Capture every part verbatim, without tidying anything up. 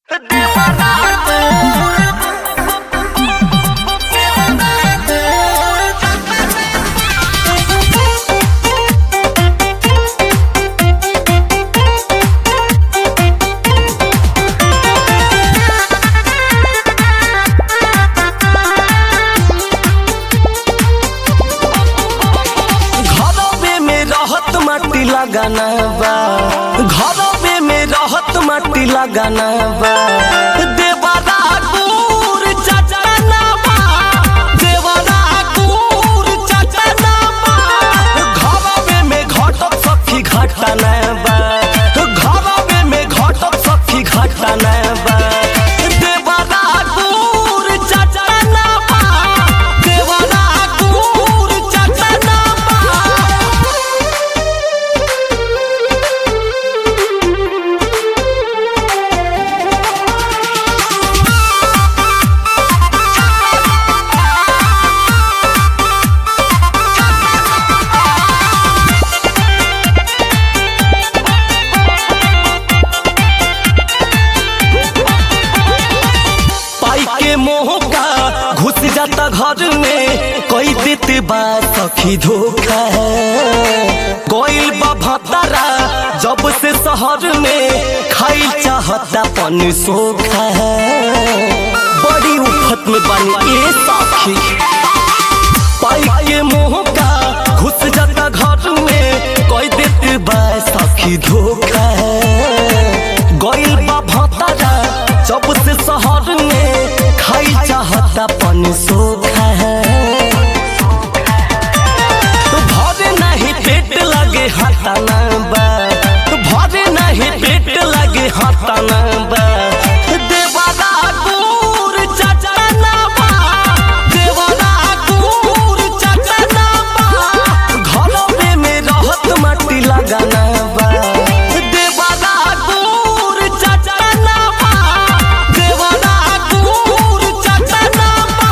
माटी लगाना बा घरों में रहत माटी लगाना बा देवरा गुर चचना बा देवरा गुर चचना बा घरों में घटक सखी घटना बा घरों में घटक सखी घटना बा देवरा गुर चचना बा देवरा गुर चचना बा। घुस जाता घर में कोई देते बा सखी धोखा कोई बा भतारा जब से शहर में खाई चाहता पन सोखा बड़ी उफत में बन ए सखी पाई के मोह का घुस जाता घर में कोई देते बा सखी धोखा कोई बा भतारा जब से शहर में खाई चाहता पन सोखा भरे नहीं पेट लगे हटाना बा भरे नहीं पेट लगे हटाना बा देवरा गुर चचना बा देवरा गुर चचना बा घरों में रहत माटी लगाना बा देवरा गुर चचना बा देवरा गुर चचना बा।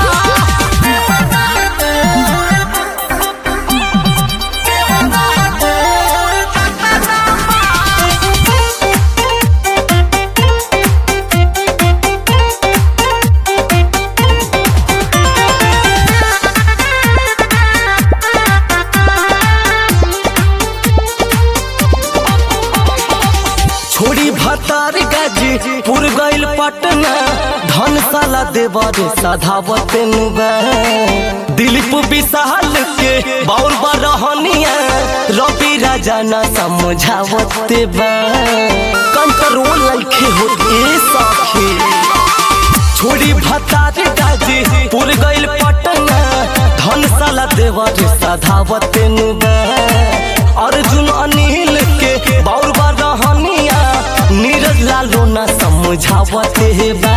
छोड़ी भतार गाजी पुर गइल पटना धनशाला देवर सधावत बा दिलीप विशाल के बाउर बरहनिया रवि राजा न समझावत बा कंट्रोल लइखे हो ए सखी छोड़ी भतार गाजी पुर गइल पटना धनशाला देवर सधावत बा अर्जुन अनिल के बाउर बरहनिया नीरज लालो न समझावत बा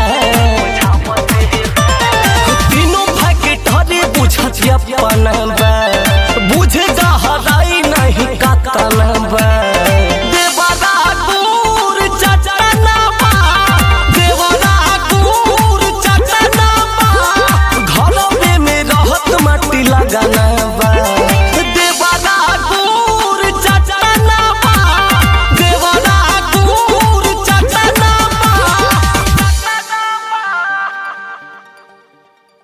तीनों भाई के ठरे बुझत अपना बा बुझे गहराई नहीं कातना बा देवरा गुर चचना बा देवरा गुर चचना बा घरों में रहत माटी लगाना